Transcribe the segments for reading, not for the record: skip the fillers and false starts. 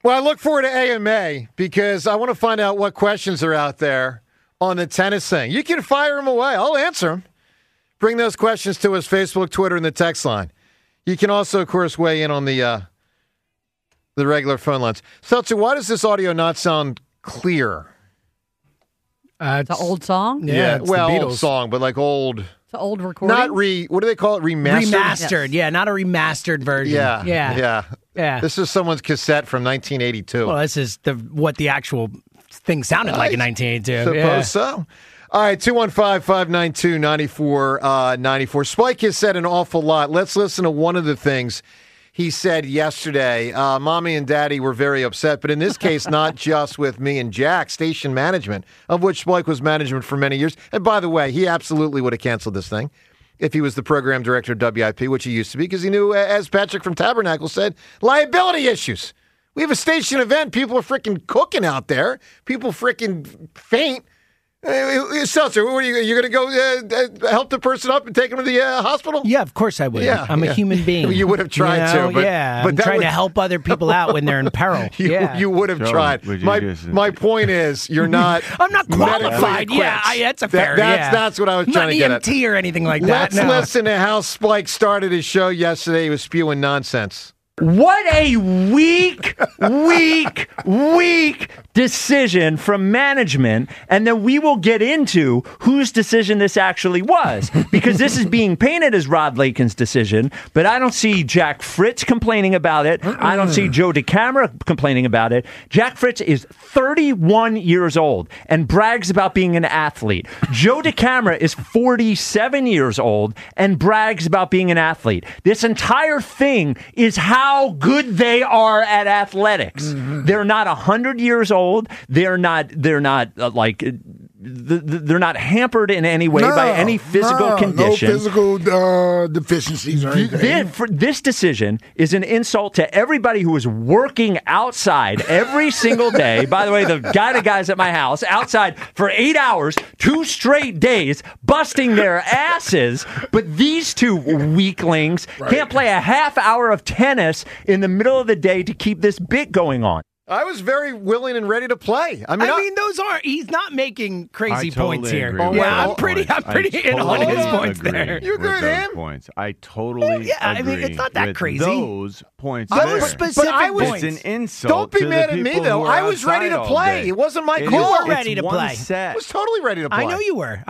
Well, I look forward to AMA because I want to find out what questions are out there on the tennis thing. You can fire them away. I'll answer them. Bring those questions to us, Facebook, Twitter, and the text line. You can also, of course, weigh in on the regular phone lines. Seltzer, why does this audio not sound clear? It's an old song? Yeah, well, old song, but like old... It's an old recording? Not what do they call it? Remastered? Remastered, yes. Yeah, not a remastered version. Yeah. This is someone's cassette from 1982. Well, this is what the actual thing sounded like in 1982. Suppose so. All right, 215-592-9494. Spike has said an awful lot. Let's listen to one of the things he said yesterday. Mommy and Daddy were very upset, but in this case, not just with me and Jack, station management, of which Spike was management for many years. And by the way, he absolutely would have canceled this thing if he was the program director of WIP, which he used to be, because he knew, as Patrick from Tabernacle said, liability issues. We have a station event. People are freaking cooking out there. People freaking faint. Seltzer, what are you going to go help the person up and take him to the hospital? Yeah, of course I would. Yeah, I'm a human being. You would have tried to. But, I'm trying to help other people out when they're in peril. You would have tried. My point is, you're not. I'm not qualified. Yeah, that's a fair. That's what I was trying to get at. Not EMT or anything like that. Let's listen to how Spike started his show yesterday. He was spewing nonsense. What a weak decision from management, and then we will get into whose decision this actually was, because this is being painted as Rod Lakin's decision, but I don't see Jack Fritz complaining about it. I don't see Joe DeCamara complaining about it. Jack Fritz is 31 years old and brags about being an athlete. Joe DeCamara is 47 years old and brags about being an athlete. This entire thing is how good they are at athletics. Mm-hmm. They're not 100 years old. They're not hampered in any way by any physical condition. No physical deficiencies or anything. This decision is an insult to everybody who is working outside every single day. By the way, the guys at my house outside for 8 hours, 2 straight days, busting their asses. But these two weaklings can't play a half hour of tennis in the middle of the day to keep this bit going on. I was very willing and ready to play. I mean, he's not making crazy totally points here. Agree I'm pretty in on his points there. You agree with him? Points. I totally agree. I mean, it's not that crazy. Those points Those there. specific points. It's an insult. Don't be mad at me, though. I was ready to play. It wasn't my call. You were ready to play. I was totally ready to play. I know you were.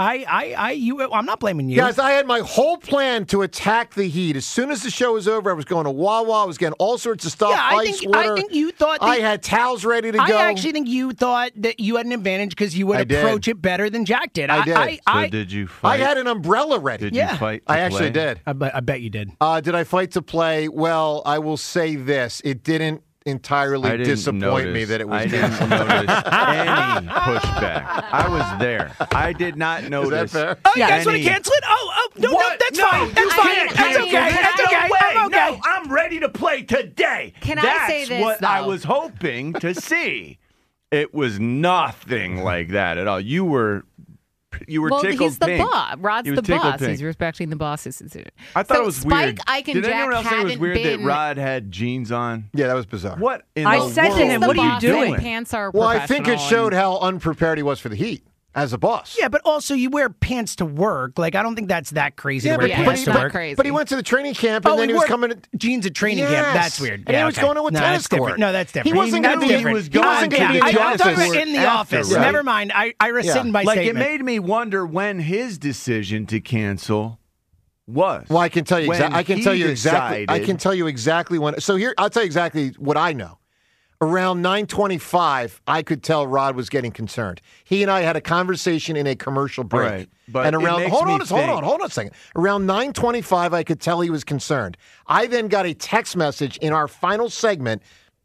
I'm not blaming you. Guys, I had my whole plan to attack the Heat. As soon as the show was over, I was going to Wawa. I was getting all sorts of stuff, ice, water. I think you thought I had towels ready to go. I actually think you thought that you had an advantage because you would approach it better than Jack did. I did. So did you fight? I had an umbrella ready. Did you fight to I actually play? did. I bet you did. Did I fight to play? Well, I will say this. It didn't entirely disappoint me that it was I didn't notice any pushback. I was there. I did not notice. Is that fair? Oh, you guys want to cancel it? No, that's fine. That's fine. That's okay. That's okay. I'm okay. No, I'm ready to play today. Can I say this, That's what though? I was hoping to see. It was nothing like that at all. You were tickled he's the pink. boss. Rod's You the were tickled boss. pink. He's respecting the boss's decision. I thought So it was Spike, weird. Ike, and Did Jack anyone else think it was hadn't weird been. that Rod had jeans on? Yeah, that was bizarre. What in I the said to world? him, what are you doing? Pants are Well, I think it professional showed how unprepared he was for the Heat as a boss. Yeah, but also you wear pants to work. Like, I don't think that's that crazy to wear but pants it's to not work. crazy. But he went to the training camp, and then he was wore coming. jeans at training Yes. camp. That's weird. And he was going to a tennis court. No, that's different. He wasn't going to be. He wasn't going to be a I'm tennis talking court about in the after, office. right? Never mind. I rescind my Like, statement. it made me wonder when his decision to cancel was. Well, I can tell you. When I can he tell you exactly. I decided- can tell you exactly when. So here, I'll tell you exactly what I know. Around 9:25, I could tell Rod was getting concerned. He and I had a conversation in a commercial break. Right, but and it around makes hold me on think- a second. Around 9:25, I could tell he was concerned. I then got a text message in our final segment,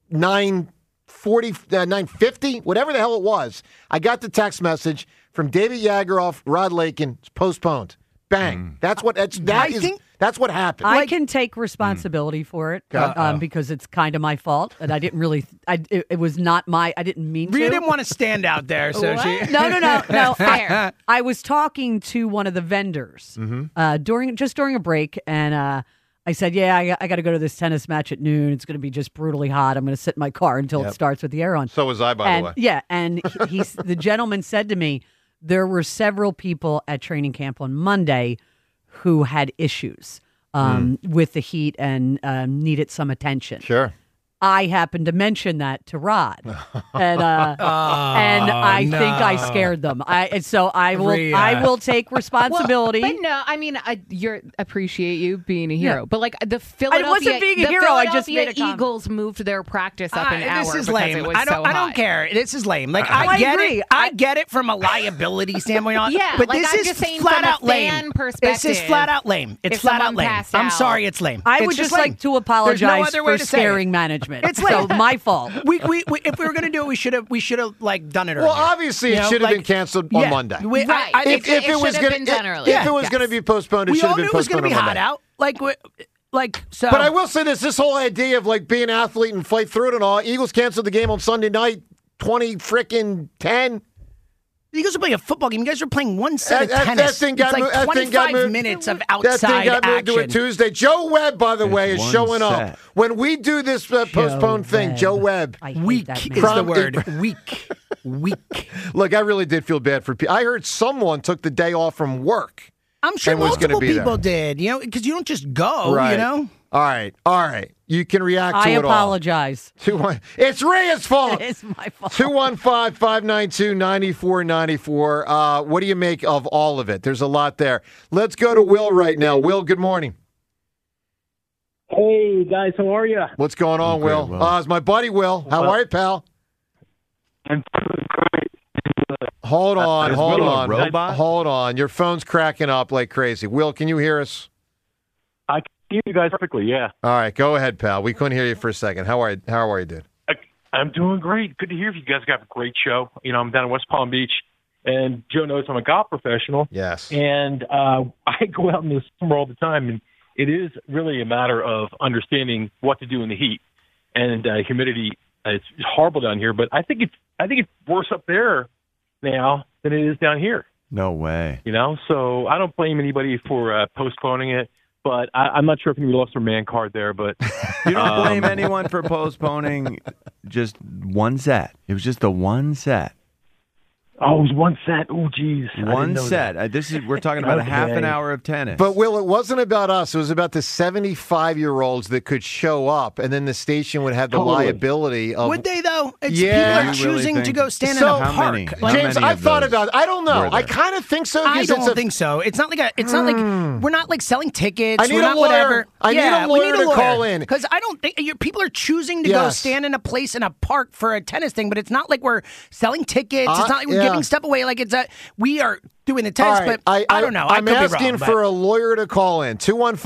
9:40, 9:50, whatever the hell it was. I got the text message from David Yageroff, Rod Lakin. It's postponed. Bang. That's what. That's what happened. I can take responsibility for it because it's kind of my fault, and I didn't really. It was not my. I didn't mean to. Rhea didn't want to stand out there, so she. No. Fair. I was talking to one of the vendors during a break, and I said, yeah, I got to go to this tennis match at noon. It's going to be just brutally hot. I'm going to sit in my car until it starts with the air on. So was I, by the way. Yeah, and the gentleman said to me, there were several people at training camp on Monday who had issues with the heat and needed some attention. Sure. I happened to mention that to Rod, and I think I scared them. I will take responsibility. Well, but no, I mean, I appreciate you being a hero, but like the Philadelphia, I wasn't being a hero. I just made a Eagles moved their practice up an hour. This is because lame. It was I don't care. This is lame. Like I get agree. it. I get it from a liability standpoint. Yeah, but like, this I'm is just saying flat from a out lame. fan perspective, It's just flat out lame. It's if flat out someone lame. passed I'm out. sorry, it's lame. I It's would just lame. like to There's apologize no other way for to say it. scaring management. It's so lame. my fault. We if we were gonna do it, we should have like done it earlier. Well, obviously, it should have been canceled on Monday. Right. If it was going to be postponed, it we should all have knew been it was postponed gonna be on hot Monday. out. So. But I will say this whole idea of like being an athlete and fight through it and all, Eagles canceled the game on Sunday night, 20-10. The Eagles are playing a football game. You guys are playing one set of tennis. That thing got it's like 25 minutes of outside That thing got moved to a action. Tuesday. Joe Webb, by the way, is one showing set. up. When we do this postponed thing, Webb. Joe Webb. I hate Weak that is man. the word. Weak. Look, I really did feel bad for people. I heard someone took the day off from work. I'm sure And was gonna multiple be people there. did, because you don't just go, Right. you know? All right. You can react to I it all. apologize. It's Rhea's fault. It's my fault. 215-592-9494. What do you make of all of it? There's a lot there. Let's go to Will right now. Will, good morning. Hey, guys, how are you? What's going on, Okay, Will? Will. It's my buddy, Will. How are you, pal? I'm doing great. Hold on. Is Will a Hold robot? on. Your phone's cracking up like crazy. Will, can you hear us? I can hear you guys perfectly, yeah. All right, go ahead, pal. We couldn't hear you for a second. How are you, dude? I'm doing great. Good to hear you guys got a great show. I'm down in West Palm Beach, and Joe knows I'm a golf professional. Yes. And I go out in the summer all the time, and it is really a matter of understanding what to do in the heat and humidity. It's horrible down here, but I think it's worse up there now than it is down here. No way. So I don't blame anybody for postponing it, but I'm not sure if anybody lost their man card there. But You don't blame anyone for postponing just one set. It was just the one set. oh, it was one set. Oh, geez, I didn't One know set. that. We're talking about a half an Okay. hour of tennis. But, Will, it wasn't about us. It was about the 75-year-olds that could show up, and then the station would have the Totally. liability of... Would they, though? Yeah. People You are really choosing to think- go stand So- in a How park. many? Like, How James, many I've of thought those about it. I don't know. were I there? kind of think so. I because don't it's a- think so. It's not like we're not like selling tickets. I need we're a not lawyer. whatever. I need a we lawyer to call in. because I don't think people are choosing to go Yes. stand in a place in a park for a tennis thing. But it's not like we're selling tickets. It's not like we're yeah. giving stuff away. Like we are doing the tennis. All right. But I don't know. I'm I could asking be wrong, for a lawyer to call in.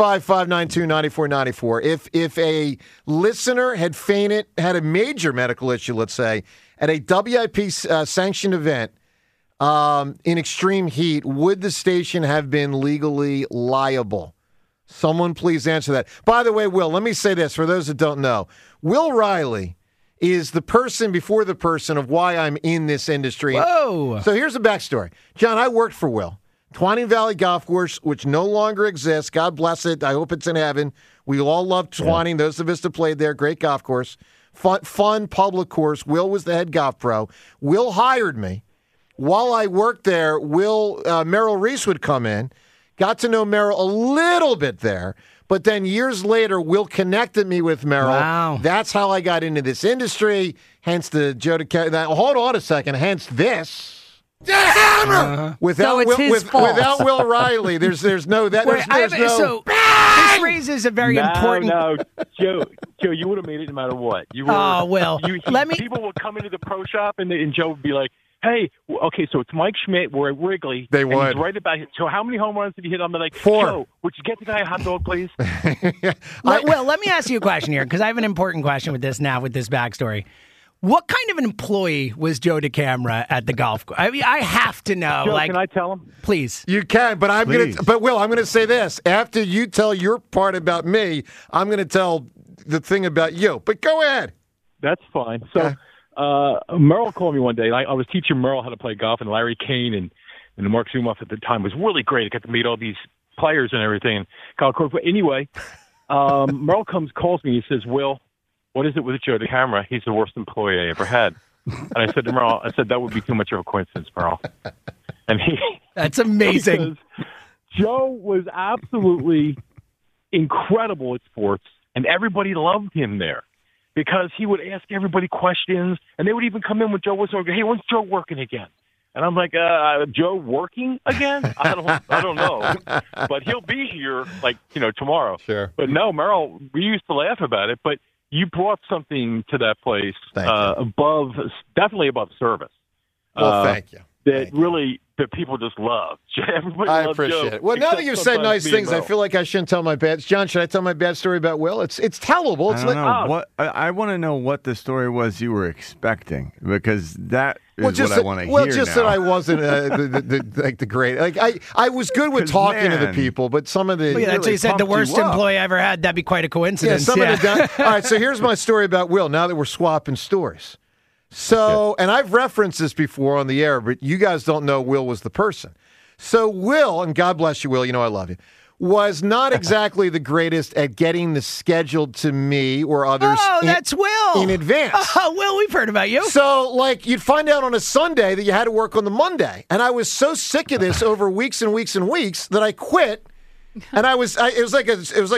215-592-9494. If a listener had fainted, had a major medical issue, let's say, at a WIP sanctioned event in extreme heat, would the station have been legally liable? Someone please answer that. By the way, Will, let me say this for those that don't know. Will Riley is the person before the person of why I'm in this industry. Whoa. So here's the backstory. John, I worked for Will. Twining Valley Golf Course, which no longer exists. God bless it. I hope it's in heaven. We all love Twining. Those of us that played there, great golf course. Fun public course. Will was the head golf pro. Will hired me. While I worked there, Merrill Reese would come in. Got to know Merrill a little bit there. But then years later, Will connected me with Merrill. Wow. That's how I got into this industry. Hence the Joe DeCamera. Hold on a second. Hence this. The hammer. So it's his fault. Without Will Riley, there's no that. Wait, There's no. so this raises a very important. No, Joe, you would have made it no matter what. You were. Oh, Will, let me- People would come into the pro shop and Joe would be like, "Hey, okay, so it's Mike Schmidt. We're at Wrigley. They and would. He's right about it. So how many home runs did he hit? I'm like, 4. Joe, would you get the guy a hot dog, please? Will, let me ask you a question here because I have an important question with this now with this backstory. What kind of an employee was Joe DeCamera at the golf course? I mean, I have to know. Joe, like, can I tell him? please. You can, but Please. Will, I'm gonna say this. After you tell your part about me, I'm gonna tell the thing about you. But go ahead. That's fine. So Merrill called me one day. I was teaching Merrill how to play golf, and Larry Kane and Mark Zumoff at the time was really great. I got to meet all these players and everything. And golf course. But anyway, Merle calls me. He says, "Will, what is it with Joe DeCamara? He's the worst employee I ever had." And I said to Merle, that would be too much of a coincidence, Merle. And That's amazing. Joe was absolutely incredible at sports, and everybody loved him there because he would ask everybody questions, and they would even come in when Joe was over. Hey, when's Joe working again? And I'm like, Joe working again? I don't know, but he'll be here tomorrow. Sure. But no, Merrill, we used to laugh about it, but you brought something to that place definitely above service. Well, thank you. That people just love. Everybody I loves appreciate Joe, it. Well, now that you've said nice things, I feel like I shouldn't tell my bad. John, should I tell my bad story about Will? It's tellable. It's I want to know what the story was you were expecting, because that is what I want to hear. Well, just that I wasn't the great. I was good with talking to the people, but some of the that's what you said. The worst employee I ever had. That'd be quite a coincidence. All right, so here's my story about Will. Now that we're swapping stories. So, and I've referenced this before on the air, but you guys don't know Will was the person. So Will, and God bless you, Will, you know I love you, was not exactly the greatest at getting the schedule to me or others that's Will. In advance. Oh, Will, we've heard about you. So, you'd find out on a Sunday that you had to work on the Monday. And I was so sick of this over weeks and weeks and weeks that I quit. And it was like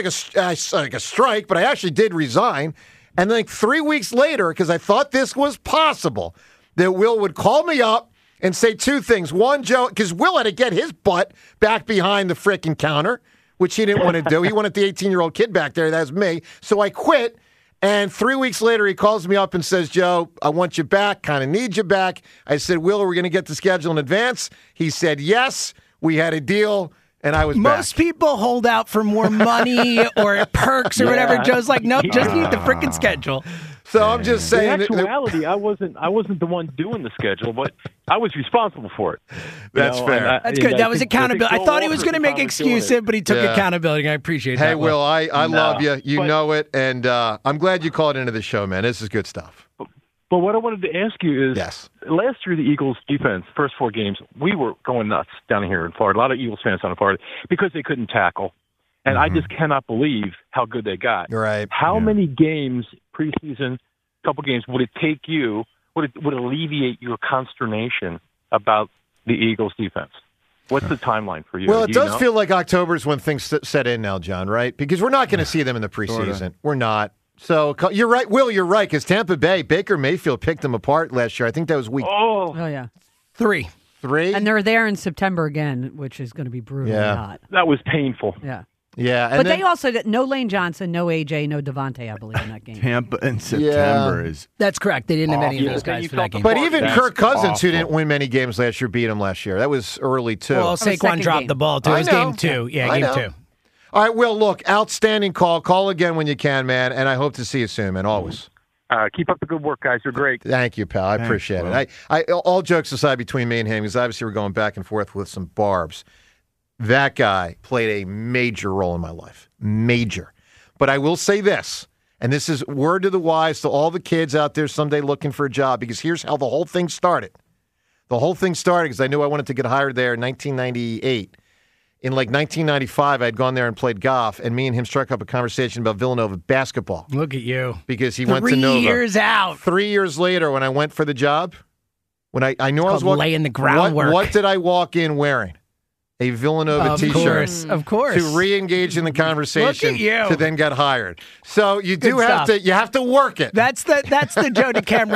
a strike, but I actually did resign. And then 3 weeks later, because I thought this was possible, that Will would call me up and say two things. One, Joe, because Will had to get his butt back behind the frickin' counter, which he didn't want to do. He wanted the 18-year-old kid back there. That was me. So I quit. And 3 weeks later, he calls me up and says, Joe, I want you back, kind of need you back. I said, Will, are we going to get the schedule in advance? He said, yes. We had a deal. And I was Most people hold out for more money or perks or whatever. Joe's like, nope, just need the freaking schedule. So I'm just saying. In actuality, I wasn't the one doing the schedule, but I was responsible for it. That's fair. That's good. That was accountability. I thought he was going to make excuses, but he took accountability. I appreciate that. Hey, Will, I love you. You know it. And I'm glad you called into the show, man. This is good stuff. But what I wanted to ask you is, yes. Last year the Eagles' defense, first 4 games, we were going nuts down here in Florida. A lot of Eagles fans down in Florida because they couldn't tackle. And I just cannot believe how good they got. Right. How many games, preseason, couple games, would it take you, would alleviate your consternation about the Eagles' defense? What's the timeline for you? Well, it does feel like October is when things set in now, John, right? Because we're not going to see them in the preseason. Sorta. We're not. So you're right, Will. You're right, because Tampa Bay, Baker Mayfield picked them apart last year. I think that was week. Oh yeah, 3, and they're there in September again, which is going to be brutally hot. That was painful. Yeah, and they also no Lane Johnson, no AJ, no Devontae, I believe, in that game. Tampa in September is. That's correct. They didn't have any of those guys for that game. But even Kirk Cousins, who didn't win many games last year, beat him last year. That was early too. Well, Saquon dropped the ball too. It was game 2. Yeah, game 2. All right, Will, look, outstanding call. Call again when you can, man, and I hope to see you soon, man, always. Keep up the good work, guys. You're great. Thank you, pal. I appreciate it. I all jokes aside between me and him, because obviously we're going back and forth with some barbs. That guy played a major role in my life. Major. But I will say this, and this is word to the wise to all the kids out there someday looking for a job, because here's how the whole thing started. The whole thing started because I knew I wanted to get hired there in 1998. In 1995, I had gone there and played golf, and me and him struck up a conversation about Villanova basketball. Look at you. Because he went to Nova. 3 years out. 3 years later, when I went for the job, when I knew I was laying the groundwork. What did I walk in wearing? A Villanova T-shirt. Of course. To re-engage in the conversation. Look at you. To then get hired. So you have to work it. That's the Joe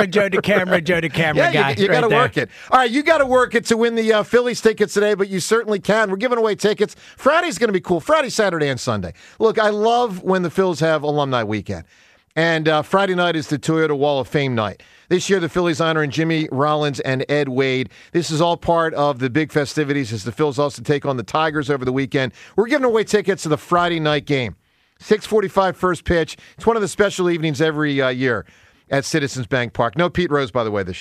DeCamara guy. You got to work it. All right, you got to work it to win the Phillies tickets today, but you certainly can. We're giving away tickets. Friday's going to be cool. Friday, Saturday, and Sunday. Look, I love when the Phils have alumni weekend. And Friday night is the Toyota Wall of Fame night. This year, the Phillies honoring Jimmy Rollins and Ed Wade. This is all part of the big festivities as the Phils also take on the Tigers over the weekend. We're giving away tickets to the Friday night game. 6:45 first pitch. It's one of the special evenings every year at Citizens Bank Park. No Pete Rose, by the way, this year.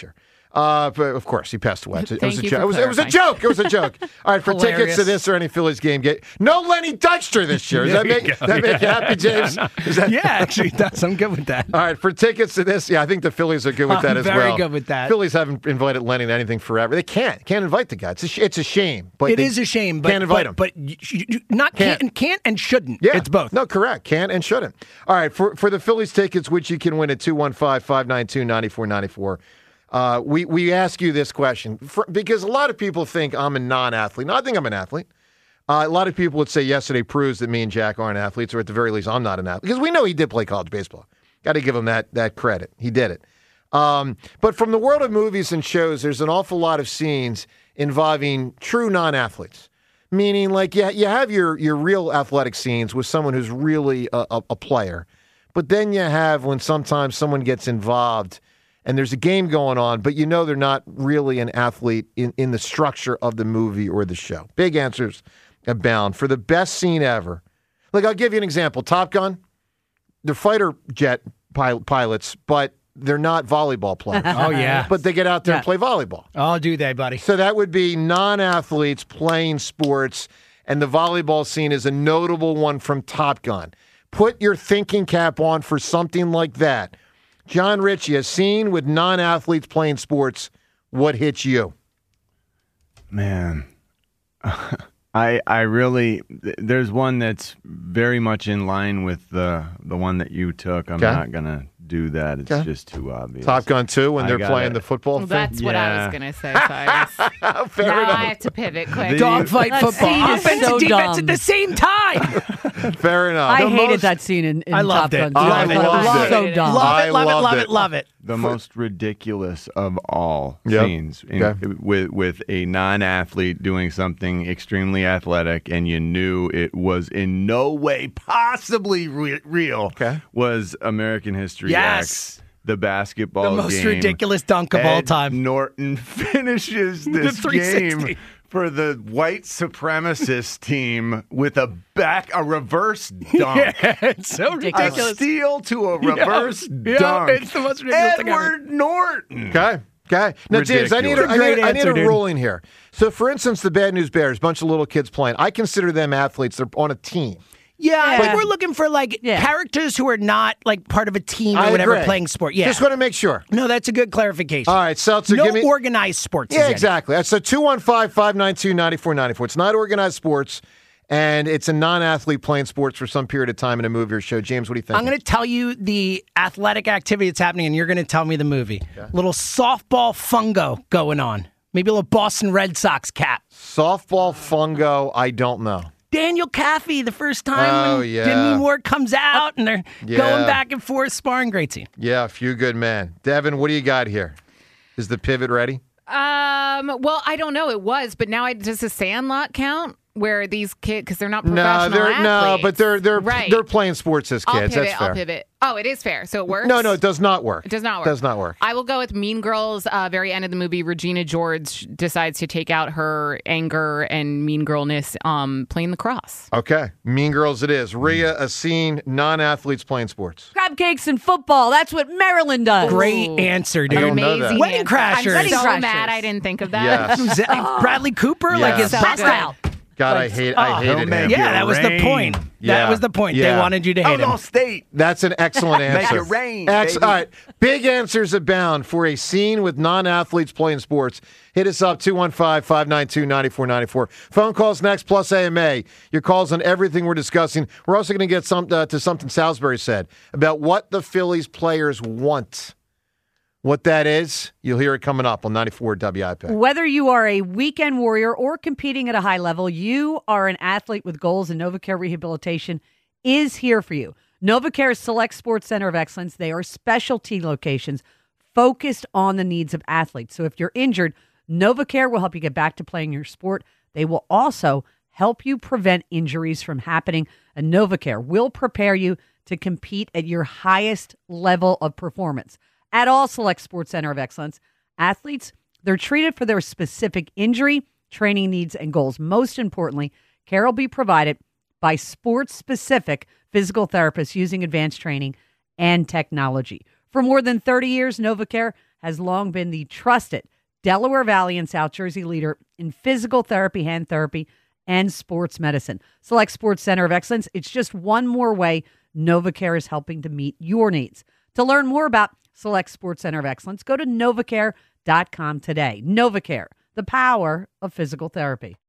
But of course, he passed away. It was Thank a you joke. for It was a joke. It was a joke. All right, for Hilarious. tickets to this or any Phillies game, no Lenny Dykstra this year. Does that make you happy, James? Yeah, actually, it does. I'm good with that. All right, for tickets to this, I think the Phillies are good with that as very well. good with that. Phillies haven't invited Lenny to anything forever. They can't invite the guy. It's a shame. But It is a shame, but can't invite him. But you not can't and shouldn't. Yeah, It's both. No, correct. Can and shouldn't. All right, for the Phillies tickets, which you can win at 215-592-9494. We ask you this question because a lot of people think I'm a non-athlete. No, I think I'm an athlete. A lot of people would say yesterday proves that me and Jack aren't athletes, or at the very least, I'm not an athlete. Because we know he did play college baseball. Got to give him that credit. He did it. But from the world of movies and shows, there's an awful lot of scenes involving true non-athletes. Meaning, like, you have your real athletic scenes with someone who's really a player. But then you have when sometimes someone gets involved and there's a game going on, but they're not really an athlete in the structure of the movie or the show. Big answers abound. For the best scene ever, like, I'll give you an example. Top Gun, they're fighter jet pilots, but they're not volleyball players. Oh, yeah. But they get out there and play volleyball. Oh, do they, buddy? So that would be non-athletes playing sports, and the volleyball scene is a notable one from Top Gun. Put your thinking cap on for something like that. John Ritchie, a scene with non-athletes playing sports, what hits you? Man, I really, there's one that's very much in line with the one that you took. I'm not going to do that. It's just too obvious. Top Gun 2 when they're playing the football thing? That's what I was going to say, Cyrus. Fair now enough. I have to pivot quick. Dogfight That football. scene is Offense so and defense dumb. at the same time. Fair enough. I hated that scene in I loved Top it. Gun. I thought it was loved so it. dumb. Love it. The most ridiculous of all Yep. scenes Okay. with a non-athlete doing something extremely athletic, and you knew it was in no way possibly real. Okay. Was American History Yes. X, the basketball The most game. ridiculous dunk of all Ed time. Norton finishes this 360. game for the white supremacist team with a reverse dunk. Yeah, it's so A ridiculous. steal to a reverse Yeah, dunk. it's the most ridiculous thing ever. Edward Norton. Okay. Now, James, I need Ridiculous. Great a answer, dude. ruling here. So, for instance, the Bad News Bears, bunch of little kids playing. I consider them athletes. They're on a team. Yeah, I Yeah. think we're looking for characters who are not like part of a team or I whatever agree. playing sport. Yeah. Just want to make sure. No, that's a good clarification. All right, Seltzer, no give me... organized sports. Yeah, is in. exactly. So 215-592-9494. It's not organized sports, and it's a non-athlete playing sports for some period of time in a movie or show. James, what do you think? I'm going to tell you the athletic activity that's happening, and you're going to tell me the movie. Little softball fungo going on. Maybe a little Boston Red Sox cap. Softball fungo, I don't know. Daniel Caffey, the first time when Demi Moore comes out, and they're going back and forth, sparring. Great scene. Yeah, a few good men. Devin, what do you got here? Is the pivot ready? Well, I don't know. It was, but now does the Sandlot count? Where these kids, because they're not professional athletes. But they're playing sports as kids. That's fair. I'll pivot. Oh, it is fair. So it works? No, it does not work. It does not work. Does not work. I will go with Mean Girls. Very end of the movie, Regina George decides to take out her anger and mean girlness playing lacrosse. Okay. Mean Girls it is. Rhea, a scene, non-athletes playing sports. Crab cakes and football. That's what Maryland does. Great answer, dude. I don't know that. Amazing Wedding answer. Crashers. I'm so Wedding mad Crashers. I didn't think of that. Yes. Who's that? Bradley Cooper? Yeah. Like his So best good. out. God, I hated him. Yeah, that was the point. Yeah. That was the point. Yeah. They wanted you to hate him. State. That's an excellent answer. Make it rain, All baby. right. Big answers abound for a scene with non-athletes playing sports. Hit us up, 215-592-9494. Phone calls next, plus AMA. Your calls on everything we're discussing. We're also going to get to something Salisbury said about what the Phillies players want. What that is, you'll hear it coming up on 94 WIP. Whether you are a weekend warrior or competing at a high level, you are an athlete with goals, and NovaCare Rehabilitation is here for you. NovaCare's Select Sports Center of Excellence, they are specialty locations focused on the needs of athletes. So if you're injured, NovaCare will help you get back to playing your sport. They will also help you prevent injuries from happening, and NovaCare will prepare you to compete at your highest level of performance. At all Select Sports Center of Excellence, athletes, they're treated for their specific injury, training needs, and goals. Most importantly, care will be provided by sports-specific physical therapists using advanced training and technology. For more than 30 years, NovaCare has long been the trusted Delaware Valley and South Jersey leader in physical therapy, hand therapy, and sports medicine. Select Sports Center of Excellence. It's just one more way NovaCare is helping to meet your needs. To learn more about Select Sports Center of Excellence, go to NovaCare.com today. NovaCare, the power of physical therapy.